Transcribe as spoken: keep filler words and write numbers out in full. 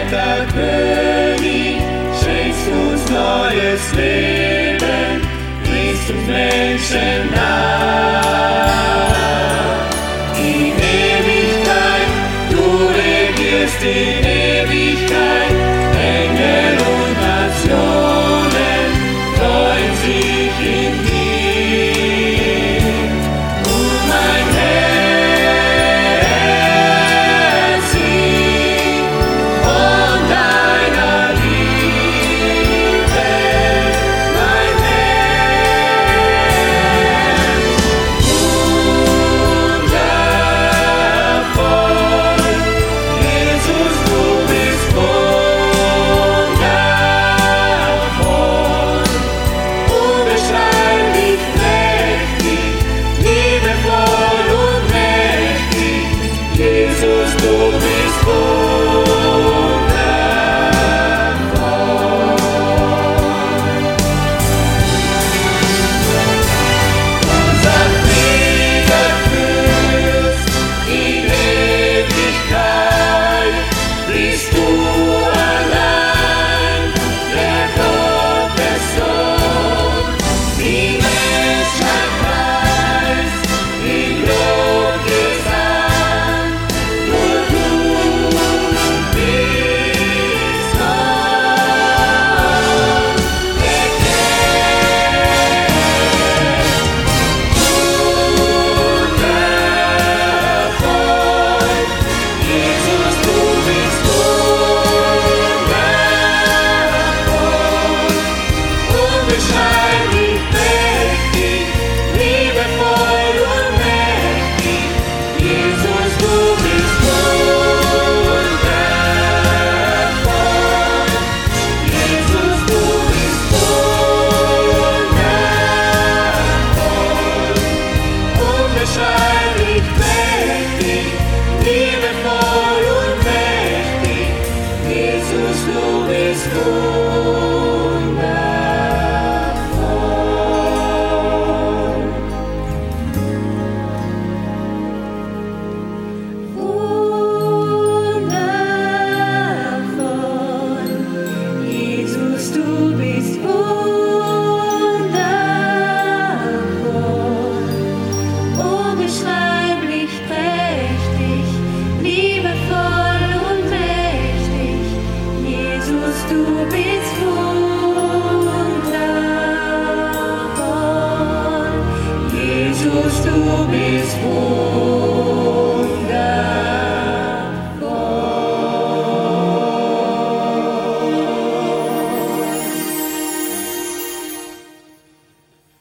alter König, schenkst uns neues Leben, bringst uns Menschen nah. In Ewigkeit, du regierst in Ewigkeit, Engel und Nationen freuen sich in dir. Und mein Herz singt von deiner Liebe, mein Herr. Wundervoll, Jesus, du bist wundervoll, unbeschreiblich mächtig, liebevoll und mächtig. Jesus, du bist wundervoll. Unser Friedefürst in Ewigkeit bist du allein, der Gottessohn, die Menschheit preist in Lobgesang. Nur du bist Gott, erkennt. Wundervoll, Jesus, du bist wundervoll, unbeschreiblich mächtig, liebevoll und mächtig. Jesus, du bist wundervoll. Jesus, du bist wundervoll, unbeschreiblich mächtig, liebevoll und mächtig. Jesus, du bist wundervoll. Jesus, du bist wundervoll, unbeschreiblich prächtig, liebevoll und mächtig. Jesus, du bist